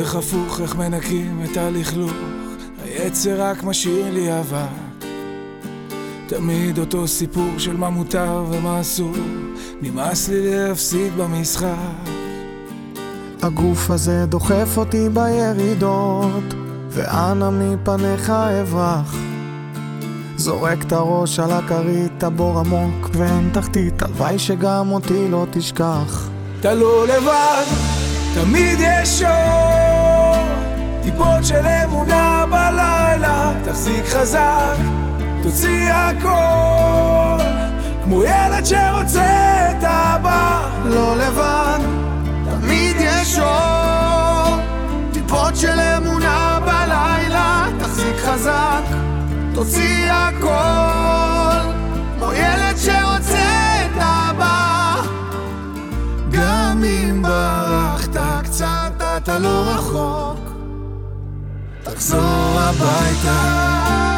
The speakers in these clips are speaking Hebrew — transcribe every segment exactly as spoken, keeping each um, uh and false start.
דרך הפוך, איך מנקים את הלכלוך, היצר רק משאיר לי אבק. תמיד אותו סיפור של מה מותר ומה אסור, נמאס לי להפסיד במשחק. הגוף הזה דוחף אותי בירידות, ואנה מפניך אברח. זורק את הראש על הכרית, הבור עמוק ואין תחתית, הלוואי שגם אותי לא תשכח. אתה לא לבד, תמיד יש אור, טיפות של אמונה בלילה, תחזיק חזק, תוציא הכל, כמו ילד שרוצה את אבא. לא לבד, תמיד יש אור, טיפות של אמונה בלילה, תחזיק חזק, תוציא הכל, כמו ילד שרוצה את אבא. גם אם ברחת קצת אתה לא רחוק, תחזור הביתה.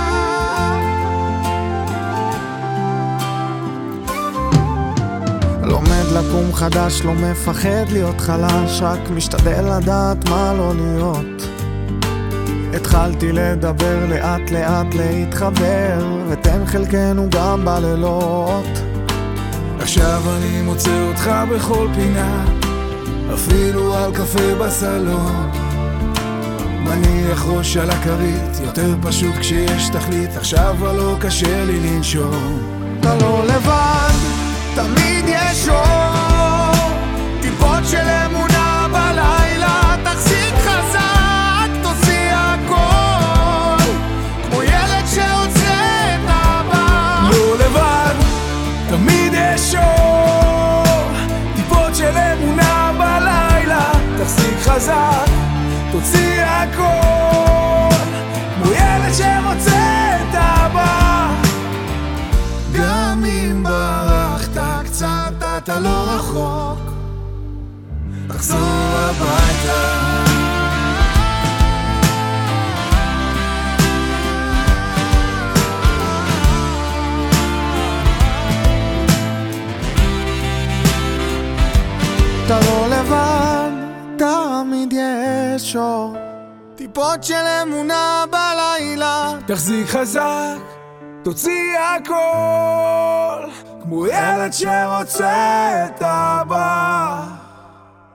לומד לקום חדש, לא מפחד להיות חלש, רק משתדל לדעת מה לא להיות. התחלתי לדבר לאט לאט להתחבר, ותן חלקנו גם בלילות. עכשיו אני מוצא אותך בכל פינה, אפילו על קפה בסלון. מניח ראש על הכרית, יותר פשוט כשיש תכלית, עכשיו כבר לא קשה לי לנשום. אתה לא לבד, תמיד יש אור, טיפות של אמונה בלילה, תחזיק חזק, תוציא הכל, כמו ילד שרוצה את אבא. לא לבד, תמיד יש אור, טיפות של אמונה בלילה, תחזיק חזק, תוציא הכל, כמו ילד שרוצה את אבא. גם אם ברחת קצת אתה לא רחוק, תחזור הביתה. אתה לא לבד, תמיד יש אור, טיפות של אמונה בלילה, תחזיק חזק, תוציא הכל, כמו ילד שרוצה את אבא.